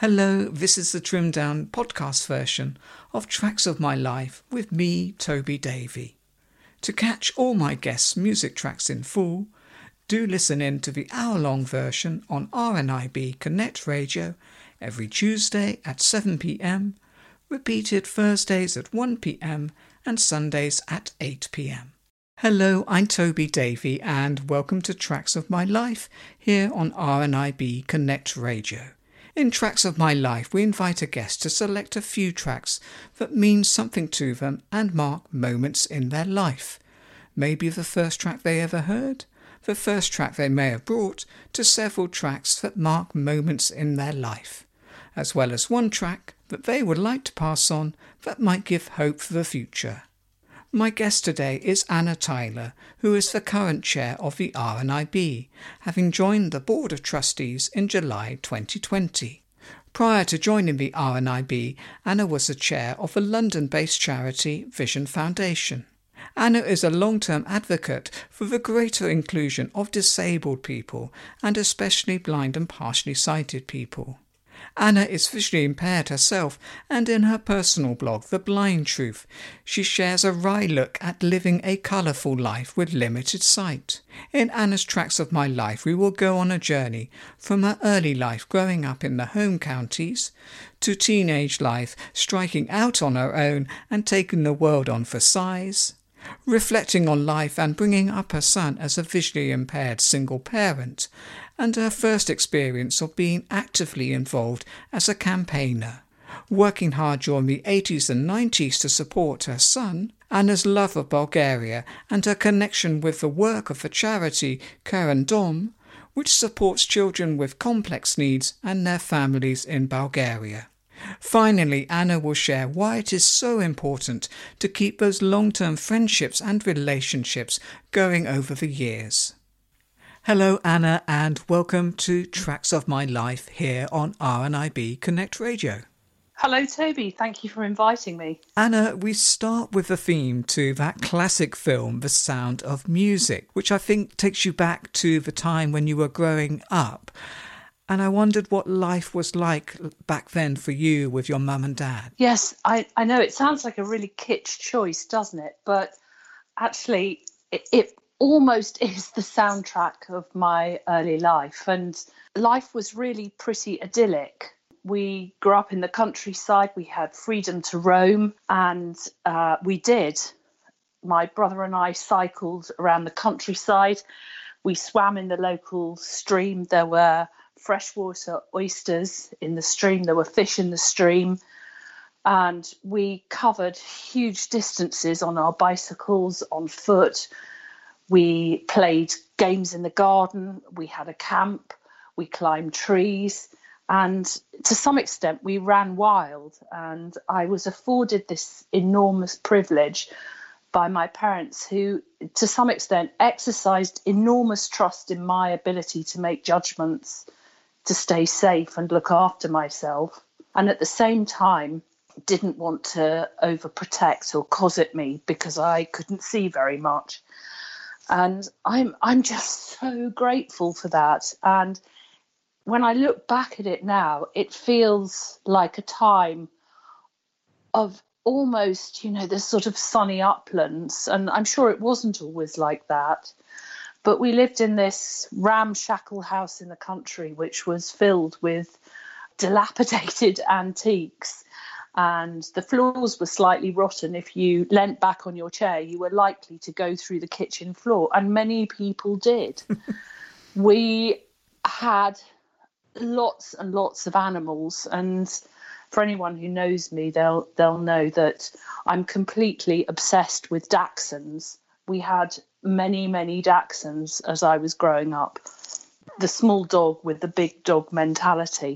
Hello, this is the trimmed down podcast version of Tracks of My Life with me, Toby Davey. To catch all my guests' music tracks in full, do listen in to the hour-long version on RNIB Connect Radio every Tuesday at 7 p.m, repeated Thursdays at 1 p.m, and Sundays at 8 p.m. Hello, I'm Toby Davey and welcome to Tracks of My Life here on RNIB Connect Radio. In Tracks of My Life, we invite a guest to select a few tracks that mean something to them and mark moments in their life. Maybe the first track they ever heard, the first track they may have brought, to several tracks that mark moments in their life, as well as one track that they would like to pass on that might give hope for the future. My guest today is Anna Tyler, who is the current chair of the RNIB, having joined the Board of Trustees in July 2020. Prior to joining the RNIB, Anna was the chair of the London-based charity Vision Foundation. Anna is a long-term advocate for the greater inclusion of disabled people and especially blind and partially sighted people. Anna is visually impaired herself, and in her personal blog, The Blind Truth, she shares a wry look at living a colourful life with limited sight. In Anna's Tracks of My Life, we will go on a journey from her early life growing up in the home counties, to teenage life striking out on her own and taking the world on for size, reflecting on life and bringing up her son as a visually impaired single parent, and her first experience of being actively involved as a campaigner, working hard during the 80s and 90s to support her son, Anna's love of Bulgaria and her connection with the work of the charity Karen Dom, which supports children with complex needs and their families in Bulgaria. Finally, Anna will share why it is so important to keep those long-term friendships and relationships going over the years. Hello Anna and welcome to Tracks of My Life here on RNIB Connect Radio. Hello Toby, thank you for inviting me. Anna, we start with the theme to that classic film, The Sound of Music, which I think takes you back to the time when you were growing up. And I wondered what life was like back then for you with your mum and dad. Yes, I know it sounds like a really kitsch choice, doesn't it? But actually it almost is the soundtrack of my early life. And life was really pretty idyllic. We grew up in the countryside. We had freedom to roam, and we did. My brother and I cycled around the countryside. We swam in the local stream. There were freshwater oysters in the stream. There were fish in the stream. And we covered huge distances on our bicycles, on foot. We played games in the garden. We had a camp. We climbed trees. And to some extent, we ran wild. And I was afforded this enormous privilege by my parents, who, to some extent, exercised enormous trust in my ability to make judgments, to stay safe and look after myself. And at the same time, didn't want to overprotect or cosset me because I couldn't see very much. And I'm just so grateful for that. And when I look back at it now, it feels like a time of almost, the sort of sunny uplands. And I'm sure it wasn't always like that. But we lived in this ramshackle house in the country, which was filled with dilapidated antiques. And the floors were slightly rotten. If you leant back on your chair, you were likely to go through the kitchen floor. And many people did. We had lots and lots of animals. And for anyone who knows me, they'll know that I'm completely obsessed with dachshunds. We had many, many dachshunds as I was growing up. The small dog with the big dog mentality.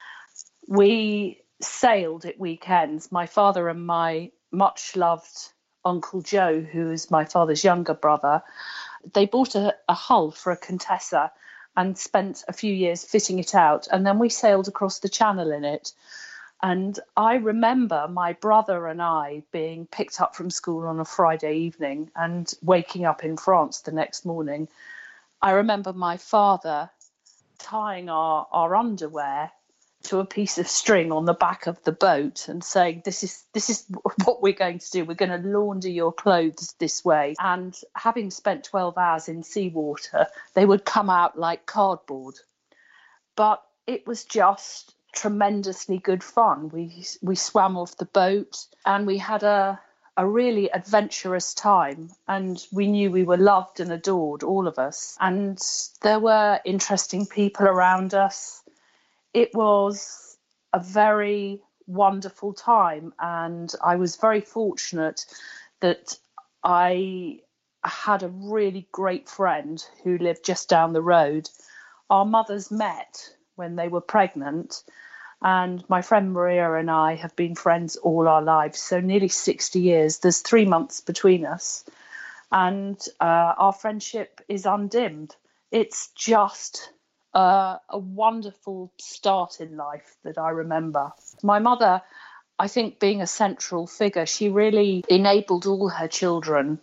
We sailed at weekends. My father and my much loved Uncle Joe, who is my father's younger brother, they bought a hull for a Contessa and spent a few years fitting it out. And then we sailed across the channel in it. And I remember my brother and I being picked up from school on a Friday evening and waking up in France the next morning. I remember my father tying our underwear to a piece of string on the back of the boat and saying, this is what we're going to do. We're going to launder your clothes this way. And having spent 12 hours in seawater, they would come out like cardboard. But it was just tremendously good fun. We swam off the boat and we had a really adventurous time, and we knew we were loved and adored, all of us. And there were interesting people around us. It was a very wonderful time, and I was very fortunate that I had a really great friend who lived just down the road. Our mothers met when they were pregnant, and my friend Maria and I have been friends all our lives, so nearly 60 years. There's 3 months between us, and our friendship is undimmed. It's just a wonderful start in life that I remember. My mother, I think, being a central figure, she really enabled all her children,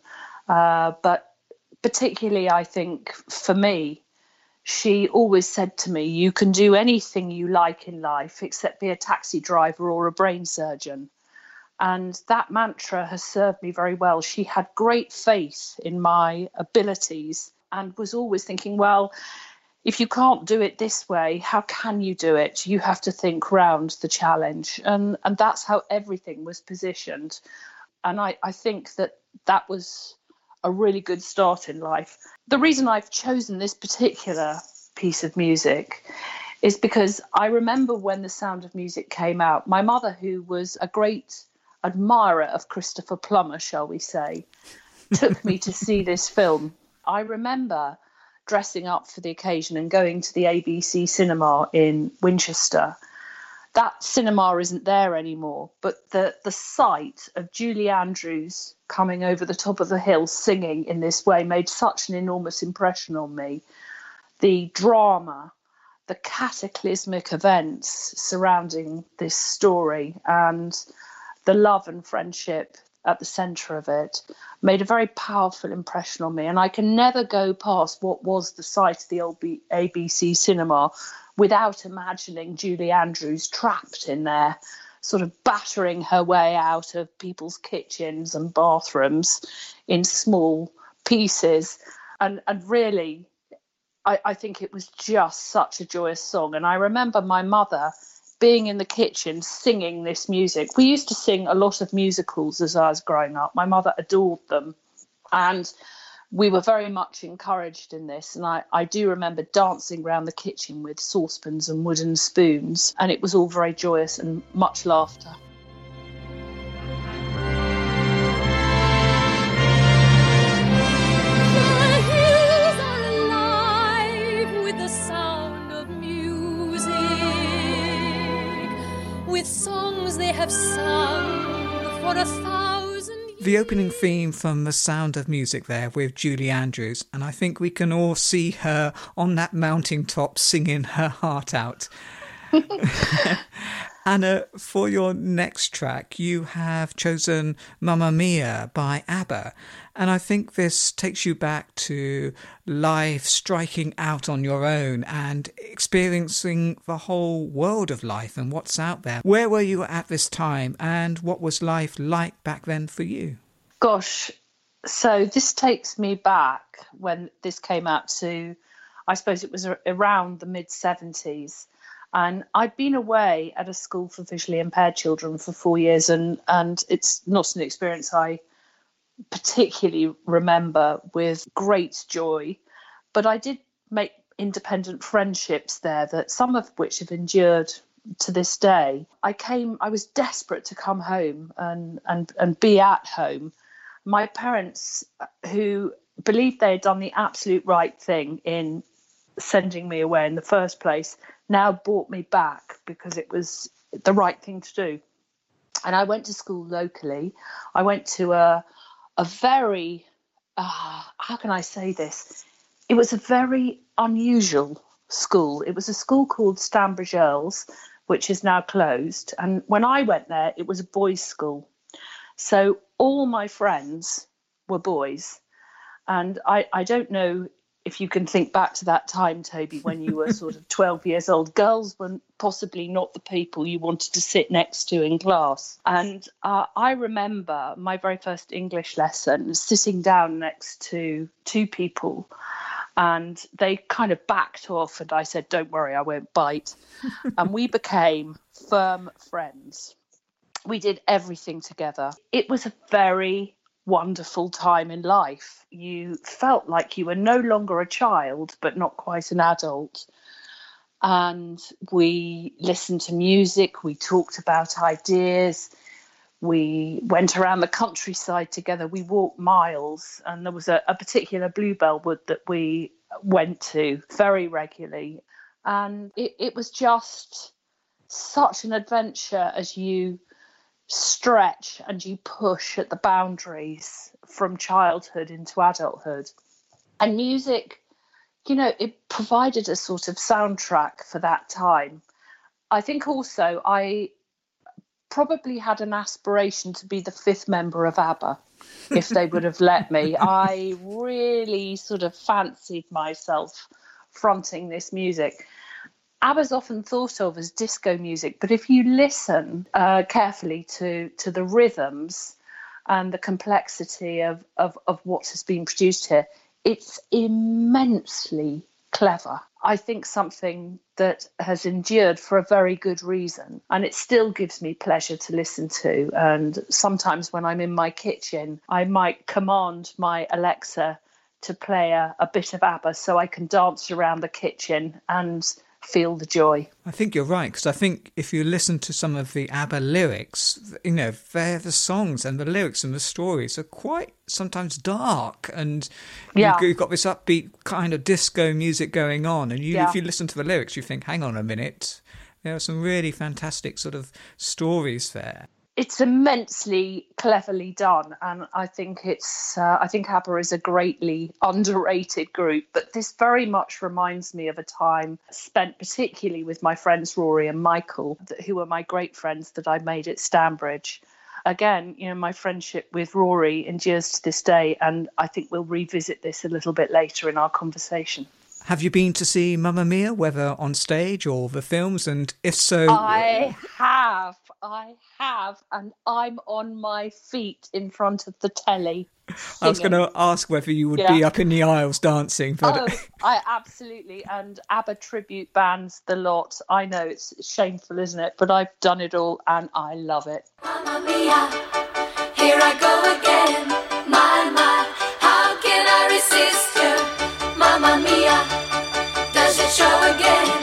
but particularly, I think, for me, she always said to me, you can do anything you like in life except be a taxi driver or a brain surgeon. And that mantra has served me very well. She had great faith in my abilities and was always thinking, well, if you can't do it this way, how can you do it? You have to think round the challenge. And that's how everything was positioned. And I think that was a really good start in life. The reason I've chosen this particular piece of music is because I remember when The Sound of Music came out, my mother, who was a great admirer of Christopher Plummer, shall we say, took me to see this film. I remember dressing up for the occasion and going to the ABC cinema in Winchester. That cinema isn't there anymore, but the sight of Julie Andrews coming over the top of the hill singing in this way made such an enormous impression on me. The drama, the cataclysmic events surrounding this story, and the love and friendship at the centre of it made a very powerful impression on me. And I can never go past what was the site of the old ABC cinema without imagining Julie Andrews trapped in there, sort of battering her way out of people's kitchens and bathrooms in small pieces. And really, I think it was just such a joyous song. And I remember my mother being in the kitchen singing this music. We used to sing a lot of musicals as I was growing up. My mother adored them. And we were very much encouraged in this. And I do remember dancing around the kitchen with saucepans and wooden spoons. And it was all very joyous and much laughter. With songs they have sung for 1,000 years. The opening theme from The Sound of Music there with Julie Andrews, and I think we can all see her on that mountain top singing her heart out. Anna, for your next track, you have chosen Mamma Mia by ABBA. And I think this takes you back to life, striking out on your own and experiencing the whole world of life and what's out there. Where were you at this time, and what was life like back then for you? Gosh, so this takes me back when this came out to, I suppose it was around the mid-70s. And I'd been away at a school for visually impaired children for 4 years, and it's not an experience I particularly remember with great joy. But I did make independent friendships there, that some of which have endured to this day. I was desperate to come home and be at home. My parents, who believed they had done the absolute right thing in sending me away in the first place, now brought me back because it was the right thing to do. And I went to school locally. I went to a very, how can I say this? It was a very unusual school. It was a school called Stanbridge Earls, which is now closed. And when I went there, it was a boys' school. So all my friends were boys. And I don't know if you can think back to that time, Toby, when you were sort of 12 years old, girls were possibly not the people you wanted to sit next to in class. And I remember my very first English lesson sitting down next to two people, and they kind of backed off, and I said, "Don't worry, I won't bite." And we became firm friends. We did everything together. It was a very wonderful time in life. You felt like you were no longer a child, but not quite an adult. And we listened to music, we talked about ideas, we went around the countryside together, we walked miles, and there was a particular bluebell wood that we went to very regularly. And it was just such an adventure as you stretch and you push at the boundaries from childhood into adulthood. And music, you know, it provided a sort of soundtrack for that time. I think also I probably had an aspiration to be the fifth member of ABBA if they would have let me. I really sort of fancied myself fronting this music. ABBA's often thought of as disco music, but if you listen carefully to the rhythms and the complexity of what has been produced here, it's immensely clever. I think something that has endured for a very good reason, and it still gives me pleasure to listen to. And sometimes when I'm in my kitchen, I might command my Alexa to play a bit of ABBA so I can dance around the kitchen and feel the joy. I think you're right, because I think if you listen to some of the ABBA lyrics, you know, the songs and the lyrics and the stories are quite sometimes dark, and you've got this upbeat kind of disco music going on, and if you listen to the lyrics, you think, hang on a minute, there are some really fantastic sort of stories there. It's immensely cleverly done, and I think I think ABBA is a greatly underrated group. But this very much reminds me of a time spent particularly with my friends Rory and Michael, who were my great friends that I made at Stanbridge. Again, you know, my friendship with Rory endures to this day, and I think we'll revisit this a little bit later in our conversation. Have you been to see Mamma Mia, whether on stage or the films? And if so... I have, and I'm on my feet in front of the telly singing. I was going to ask whether you would be up in the aisles dancing. But... I absolutely, and ABBA tribute bands, the lot. I know it's shameful, isn't it? But I've done it all, and I love it. Mamma Mia, here I go again. My, how can I resist you? Mamma Mia, does it show again?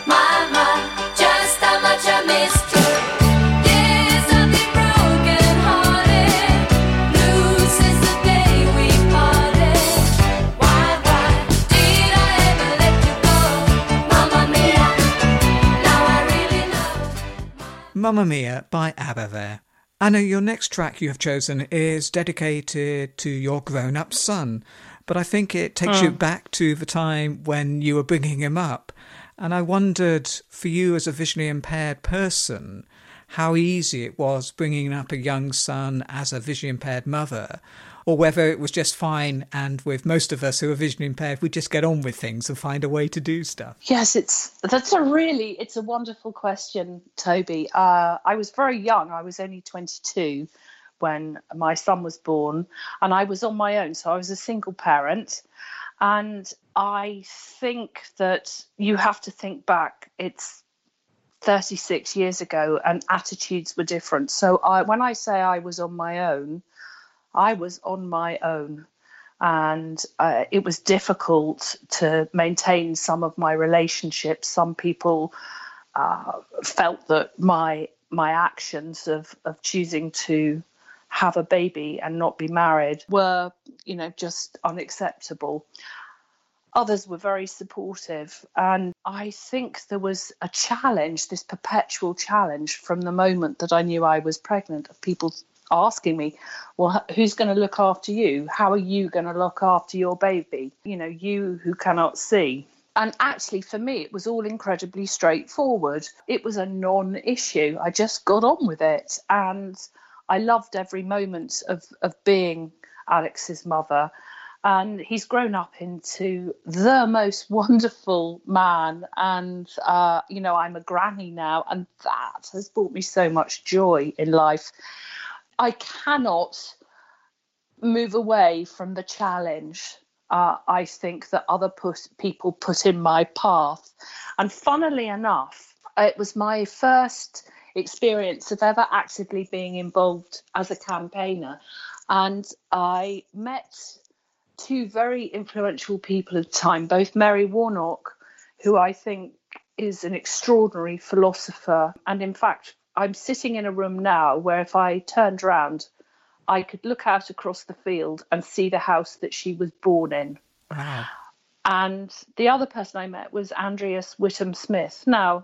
My, just how much I missed you. Yes, I've been broken hearted, blue since the day we parted. Why did I ever let you go? Mamma Mia, now I really know. Mamma Mia by ABBA there. Anna, your next track you have chosen is dedicated to your grown-up son, but I think it takes you back to the time when you were bringing him up. And I wondered, for you as a visually impaired person, how easy it was bringing up a young son as a visually impaired mother, or whether it was just fine, and with most of us who are visually impaired, we just get on with things and find a way to do stuff. Yes, it's a wonderful question, Toby. I was very young. I was only 22 when my son was born, and I was on my own, so I was a single parent. And I think that you have to think back, it's 36 years ago, and attitudes were different. So when I say I was on my own, I was on my own, and it was difficult to maintain some of my relationships. Some people felt that my actions of choosing to have a baby and not be married were, you know, just unacceptable. Others were very supportive, and I think there was a challenge, this perpetual challenge from the moment that I knew I was pregnant, of people asking me, well, who's going to look after you? How are you going to look after your baby? You know, you who cannot see. And actually, for me, it was all incredibly straightforward. It was a non-issue. I just got on with it. And I loved every moment of being Alex's mother. And he's grown up into the most wonderful man. And, I'm a granny now, and that has brought me so much joy in life. I cannot move away from the challenge, I think, that other people put in my path. And funnily enough, it was my first experience of ever actively being involved as a campaigner. And I met two very influential people at the time, both Mary Warnock, who I think is an extraordinary philosopher. And in fact, I'm sitting in a room now where if I turned around, I could look out across the field and see the house that she was born in. Wow. And the other person I met was Andreas Whittam Smith. Now,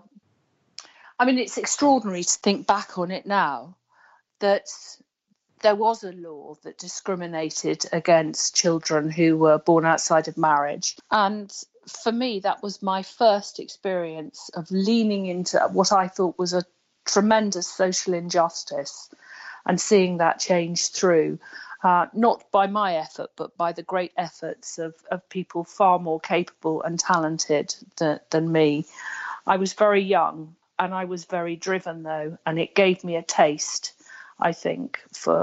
I mean, it's extraordinary to think back on it now, that there was a law that discriminated against children who were born outside of marriage. And for me, that was my first experience of leaning into what I thought was a tremendous social injustice and seeing that change through, not by my effort, but by the great efforts of people far more capable and talented than me. I was very young and I was very driven, though, and it gave me a taste, I think,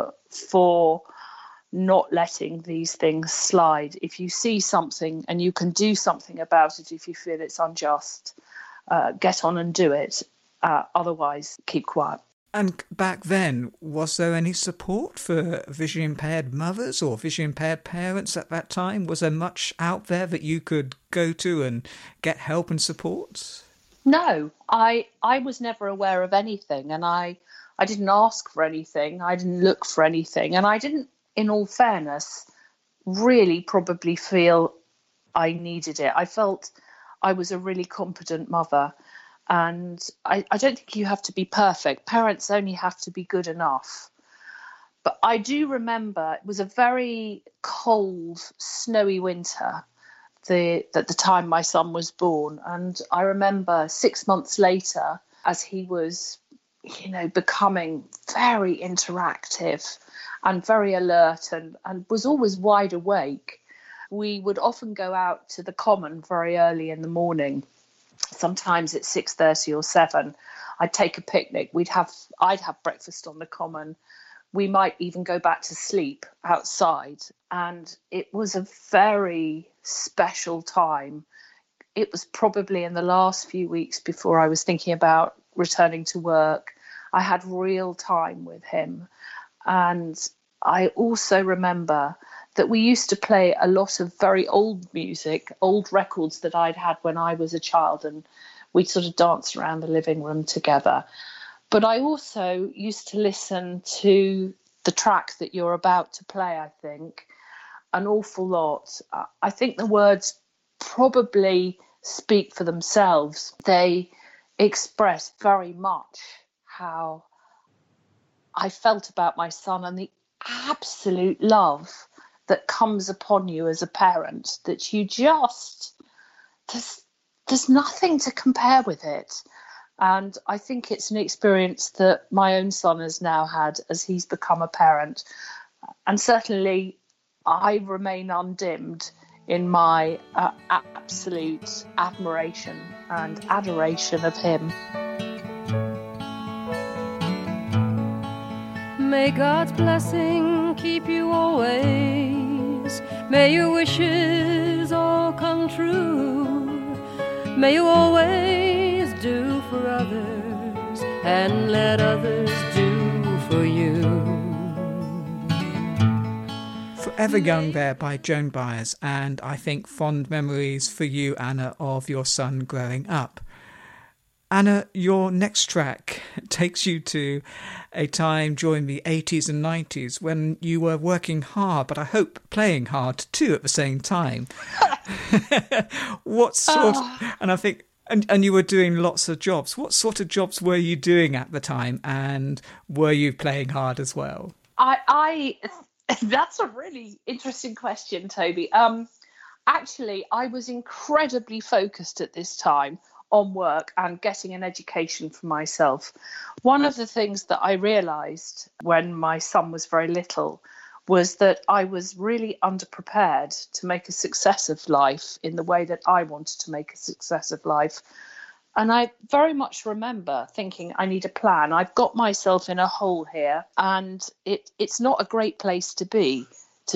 for not letting these things slide. If you see something and you can do something about it, if you feel it's unjust, get on and do it. Otherwise, keep quiet. And back then, was there any support for vision impaired mothers or vision impaired parents at that time? Was there much out there that you could go to and get help and support? No, I was never aware of anything, and I didn't ask for anything. I didn't look for anything, and I didn't, in all fairness, really probably feel I needed it. I felt I was a really competent mother. And I don't think you have to be perfect. Parents only have to be good enough. But I do remember it was a very cold, snowy winter at the time my son was born. And I remember 6 months later, as he was, becoming very interactive and very alert and was always wide awake, we would often go out to the common very early in the morning. Sometimes at 6:30 or 7, I'd take a picnic. I'd have breakfast on the common. We might even go back to sleep outside. And it was a very special time. It was probably in the last few weeks before I was thinking about returning to work. I had real time with him. And I also remember that we used to play a lot of very old music, old records that I'd had when I was a child, and we'd sort of dance around the living room together. But I also used to listen to the track that you're about to play, I think, an awful lot. I think the words probably speak for themselves. They express very much how I felt about my son and the absolute love that comes upon you as a parent, that you just, there's nothing to compare with it. And I think it's an experience that my own son has now had as he's become a parent. And certainly I remain undimmed in my absolute admiration and adoration of him. May God's blessing keep you always. May your wishes all come true. May you always do for others and let others do for you. Forever Young there by Joan Baez, and I think fond memories for you, Anna, of your son growing up. Anna, your next track takes you to a time during the 80s and 90s when you were working hard, but I hope playing hard too at the same time. What sort and I think and you were doing lots of jobs. What sort of jobs were you doing at the time, and were you playing hard as well? I that's a really interesting question, Toby. Actually, I was incredibly focused at this time on work and getting an education for myself. One of the things that I realised when my son was very little was that I was really underprepared to make a success of life in the way that I wanted to make a success of life. And I very much remember thinking, I need a plan. I've got myself in a hole here, and it's not a great place to be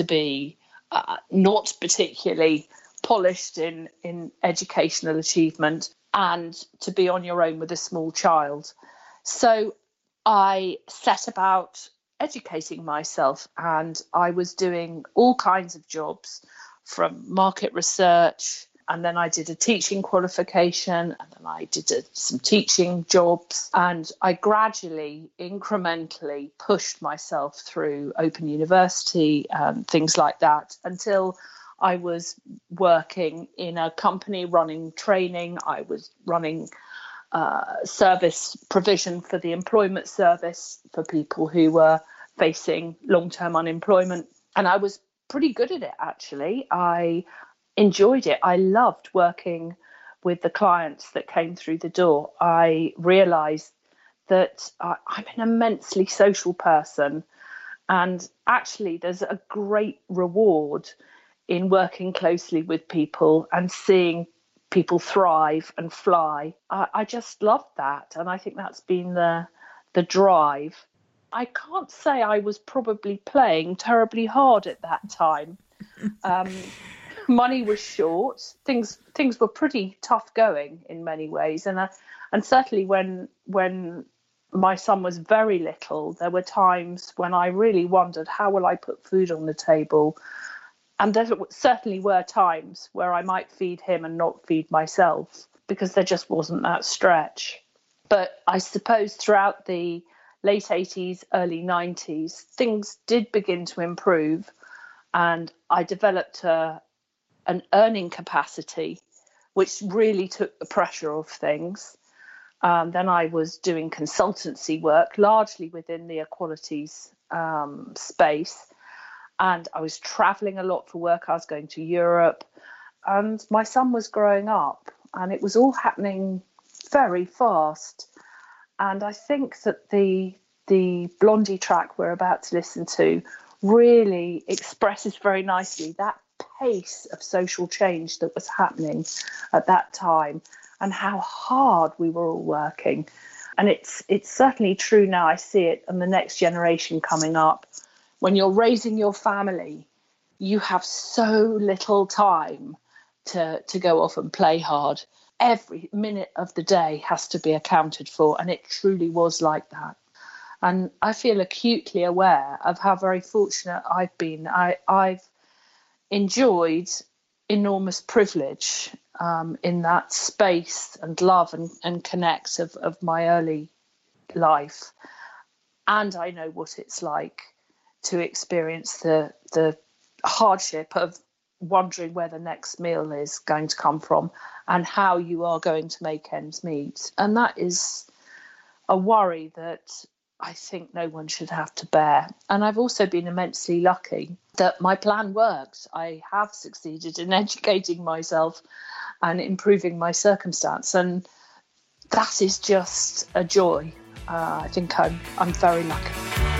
not particularly polished in educational achievement, and to be on your own with a small child. So I set about educating myself, and I was doing all kinds of jobs, from market research, and then I did a teaching qualification, and then I did some teaching jobs, and I gradually, incrementally pushed myself through Open University and things like that, until I was working in a company running training. I was running service provision for the employment service for people who were facing long-term unemployment. And I was pretty good at it, actually. I enjoyed it. I loved working with the clients that came through the door. I realised that I'm an immensely social person, and actually there's a great reward in working closely with people and seeing people thrive and fly. I just loved that, and I think that's been the drive. I can't say I was probably playing terribly hard at that time. Money was short. Things were pretty tough going in many ways, and certainly when my son was very little, there were times when I really wondered, how will I put food on the table? And there certainly were times where I might feed him and not feed myself, because there just wasn't that stretch. But I suppose throughout the late 80s, early 90s, things did begin to improve, and I developed an earning capacity, which really took the pressure off things. Then I was doing consultancy work, largely within the equalities space. And I was traveling a lot for work. I was going to Europe, and my son was growing up, and it was all happening very fast. And I think that the Blondie track we're about to listen to really expresses very nicely that pace of social change that was happening at that time, and how hard we were all working. And it's certainly true now. I see it in the next generation coming up. When you're raising your family, you have so little time to go off and play hard. Every minute of the day has to be accounted for, and it truly was like that. And I feel acutely aware of how very fortunate I've been. I've enjoyed enormous privilege in that space and love and connect of my early life. And I know what it's like to experience the hardship of wondering where the next meal is going to come from and how you are going to make ends meet. And that is a worry that I think no one should have to bear. And I've also been immensely lucky that my plan worked. I have succeeded in educating myself and improving my circumstance. And that is just a joy. I think I'm very lucky.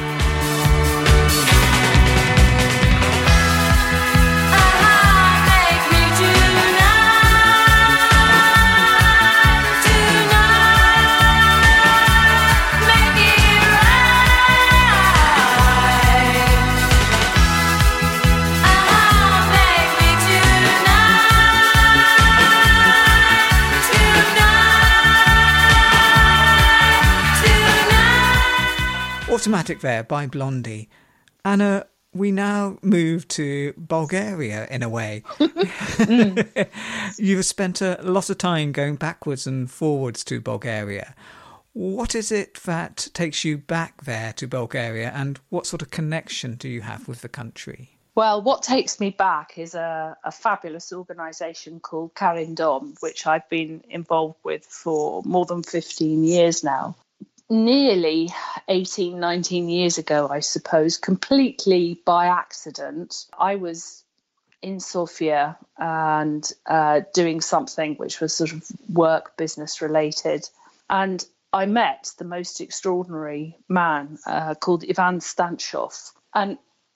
Automatic there by Blondie. Anna, we now move to Bulgaria in a way. You've spent a lot of time going backwards and forwards to Bulgaria. What is it that takes you back there to Bulgaria, and what sort of connection do you have with the country? Well, what takes me back is a fabulous organisation called Carindom, which I've been involved with for more than 15 years now. Nearly 18, 19 years ago, I suppose, completely by accident, I was in Sofia and doing something which was sort of work business related. And I met the most extraordinary man called Ivan Stanchov. And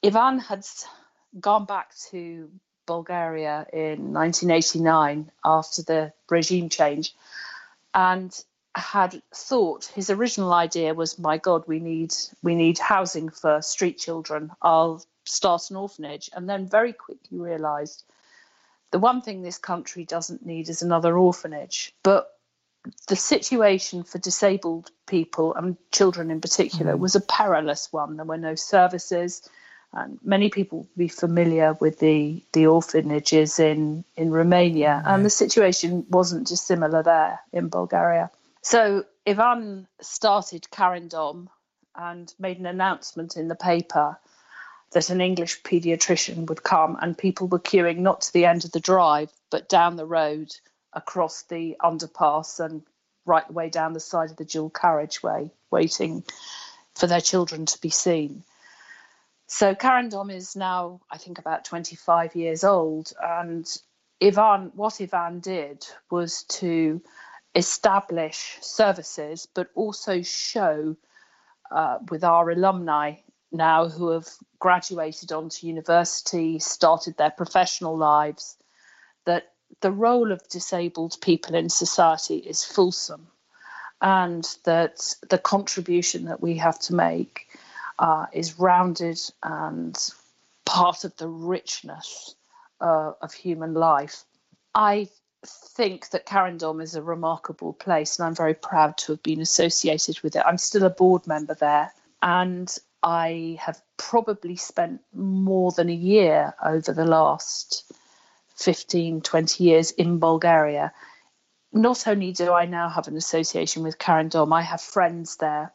Ivan had gone back to Bulgaria in 1989 after the regime change, and had thought his original idea was, my God, we need housing for street children. I'll start an orphanage. And then very quickly realised the one thing this country doesn't need is another orphanage. But the situation for disabled people and children in particular was a perilous one. There were no services. And many people will be familiar with the orphanages in Romania, and the situation wasn't dissimilar there in Bulgaria. So Ivan started Carindom and made an announcement in the paper that an English paediatrician would come, and people were queuing not to the end of the drive, but down the road across the underpass and right the way down the side of the dual carriageway, waiting for their children to be seen. So Carindom is now, I think, about 25 years old. And what Ivan did was to establish services, but also show with our alumni now who have graduated onto university, started their professional lives, that the role of disabled people in society is fulsome, and that the contribution that we have to make is rounded and part of the richness of human life. I think that Carindom is a remarkable place, and I'm very proud to have been associated with it. I'm still a board member there, and I have probably spent more than a year over the last 15, 20 years in Bulgaria. Not only do I now have an association with Carindom, I have friends there,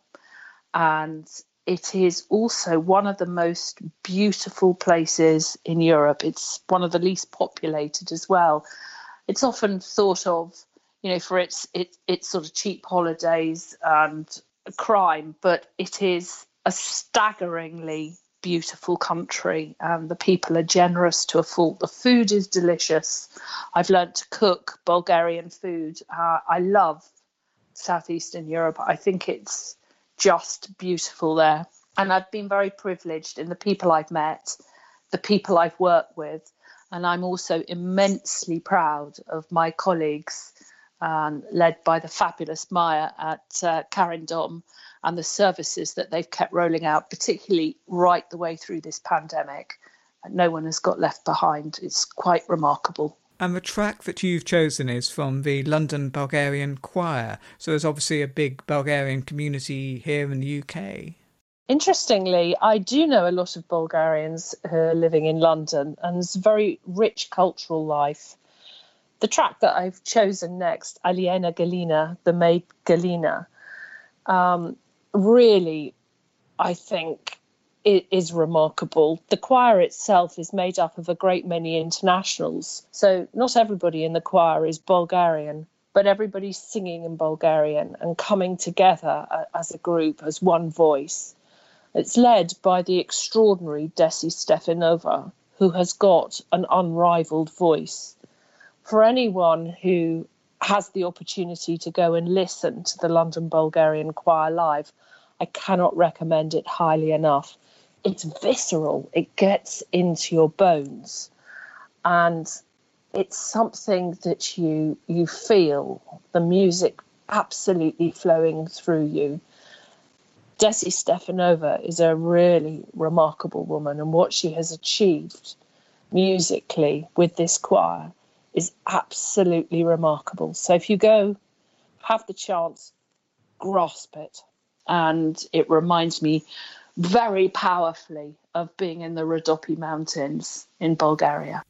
and it is also one of the most beautiful places in Europe. It's one of the least populated as well. It's often thought of, for its sort of cheap holidays and crime, but it is a staggeringly beautiful country, and the people are generous to a fault. The food is delicious. I've learned to cook Bulgarian food. I love Southeastern Europe. I think it's just beautiful there. And I've been very privileged in the people I've met, the people I've worked with. And I'm also immensely proud of my colleagues, led by the fabulous Maya at Carindom, and the services that they've kept rolling out, particularly right the way through this pandemic. No one has got left behind. It's quite remarkable. And the track that you've chosen is from the London Bulgarian Choir. So there's obviously a big Bulgarian community here in the UK. Interestingly, I do know a lot of Bulgarians who are living in London, and it's a very rich cultural life. The track that I've chosen next, Aliena Galina, the maid Galina, really, I think, it is remarkable. The choir itself is made up of a great many internationals. So not everybody in the choir is Bulgarian, but everybody's singing in Bulgarian and coming together as a group, as one voice. It's led by the extraordinary Desi Stefanova, who has got an unrivaled voice. For anyone who has the opportunity to go and listen to the London Bulgarian Choir live, I cannot recommend it highly enough. It's visceral. It gets into your bones. And it's something that you feel, the music absolutely flowing through you. Desi Stefanova is a really remarkable woman, and what she has achieved musically with this choir is absolutely remarkable. So if you go, have the chance, grasp it. And it reminds me very powerfully of being in the Rhodope Mountains in Bulgaria.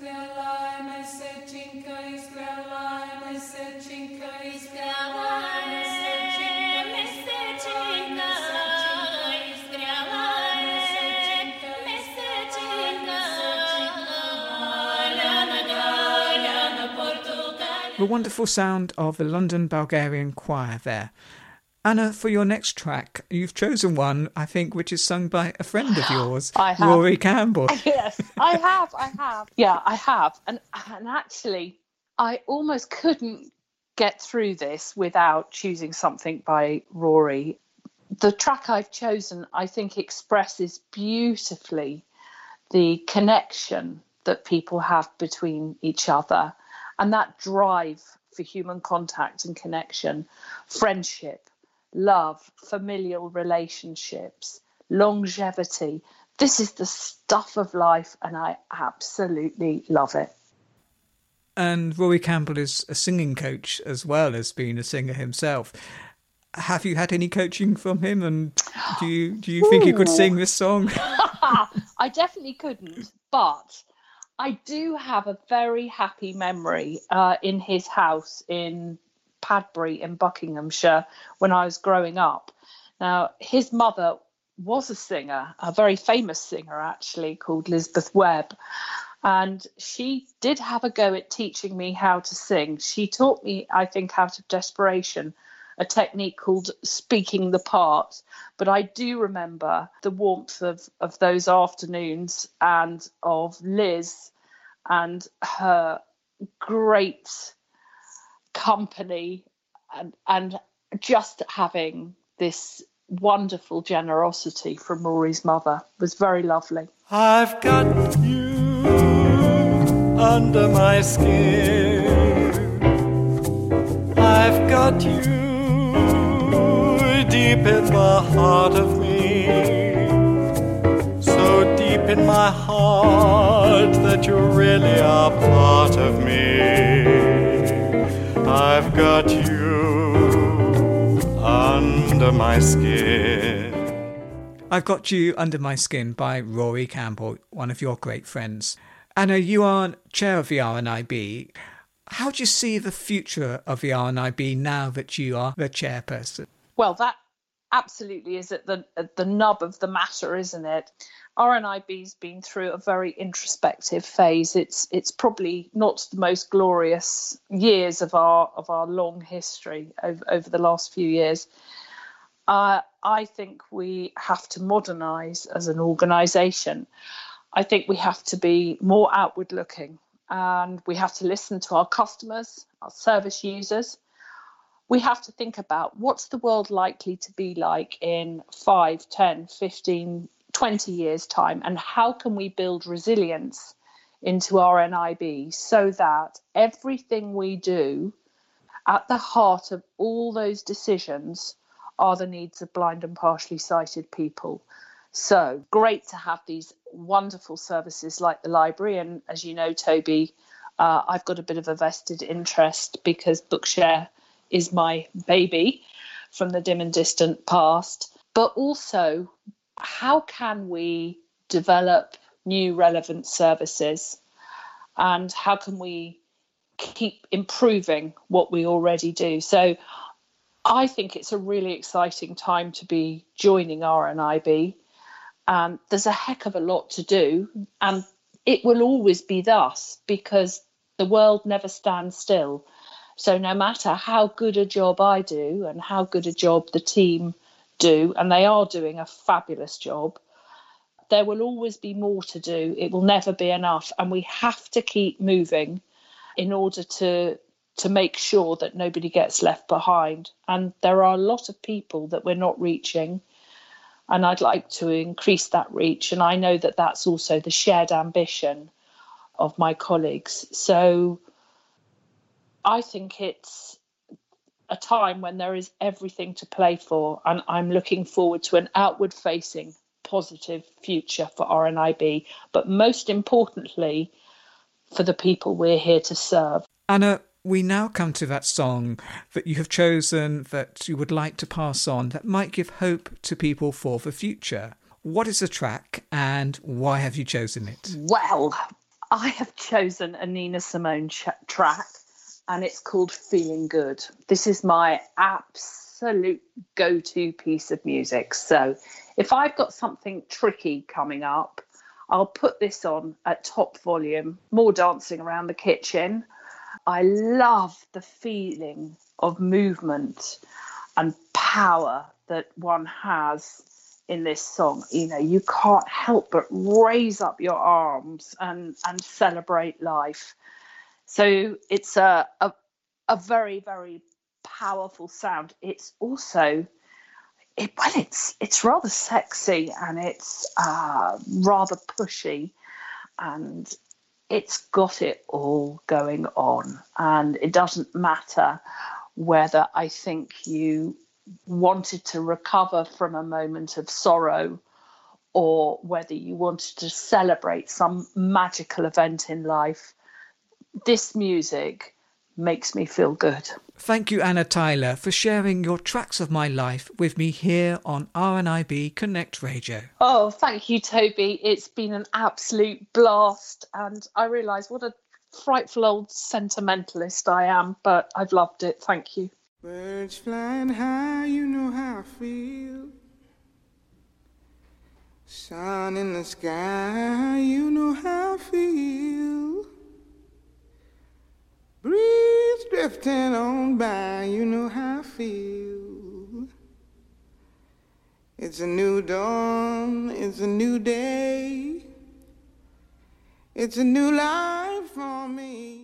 The wonderful sound of the London Bulgarian Choir there. Anna, for your next track, you've chosen one, I think, which is sung by a friend of yours, Rory Campbell. Yes, I have. Yeah, I have. And actually, I almost couldn't get through this without choosing something by Rory. The track I've chosen, I think, expresses beautifully the connection that people have between each other, and that drive for human contact and connection, friendship, love, familial relationships, longevity. This is the stuff of life, and I absolutely love it. And Rory Campbell is a singing coach as well as being a singer himself. Have you had any coaching from him? And do you think you could sing this song? I definitely couldn't, but I do have a very happy memory in his house in Padbury in Buckinghamshire when I was growing up. Now, his mother was a singer, a very famous singer actually, called Lisbeth Webb. And she did have a go at teaching me how to sing. She taught me, I think, out of desperation, a technique called speaking the part. But I do remember the warmth of those afternoons and of Liz and her great company and just having this wonderful generosity from Rory's mother was very lovely. I've got you under my skin. I've got you deep in the heart of me, so deep in my heart that you really are part of me. I've got you under my skin. I've Got You Under My Skin by Rory Campbell, one of your great friends. Anna, you are chair of the RNIB. How do you see the future of the RNIB now that you are the chairperson? Well, that absolutely is at the nub of the matter, isn't it? RNIB's been through a very introspective phase. It's probably not the most glorious years of our long history over the last few years. I think we have to modernise as an organisation. I think we have to be more outward looking, and we have to listen to our customers, our service users. We have to think about what's the world likely to be like in 5, 10, 15, 20 years' time, and how can we build resilience into RNIB so that everything we do, at the heart of all those decisions, are the needs of blind and partially sighted people. So great to have these wonderful services like the library. And as you know, Toby, I've got a bit of a vested interest because Bookshare is my baby from the dim and distant past. But also, how can we develop new relevant services? And how can we keep improving what we already do? So I think it's a really exciting time to be joining RNIB. There's a heck of a lot to do, and it will always be thus because the world never stands still. So no matter how good a job I do and how good a job the team do, and they are doing a fabulous job, there will always be more to do. It will never be enough, and we have to keep moving in order to make sure that nobody gets left behind. And there are a lot of people that we're not reaching, and I'd like to increase that reach. And I know that that's also the shared ambition of my colleagues. So I think it's a time when there is everything to play for, and I'm looking forward to an outward-facing, positive future for RNIB, but most importantly, for the people we're here to serve. Anna, we now come to that song that you have chosen that you would like to pass on that might give hope to people for the future. What is the track and why have you chosen it? Well, I have chosen a Nina Simone track, and it's called Feeling Good. This is my absolute go-to piece of music. So if I've got something tricky coming up, I'll put this on at top volume, more dancing around the kitchen. I love the feeling of movement and power that one has in this song. You know, you can't help but raise up your arms and celebrate life. So it's a very, very powerful sound. It's also, it's rather sexy, and it's rather pushy. and it's got it all going on. And it doesn't matter whether I think you wanted to recover from a moment of sorrow or whether you wanted to celebrate some magical event in life. This music makes me feel good. Thank you, Anna Tyler, for sharing your Tracks of My Life with me here on RNIB Connect Radio. Oh, thank you, Toby. It's been an absolute blast, and I realise what a frightful old sentimentalist I am, but I've loved it. Thank you. Birds flying high, you know how I feel. Sun in the sky, you know how I feel. Breeze drifting on by, you know how I feel. It's a new dawn, it's a new day. It's a new life for me.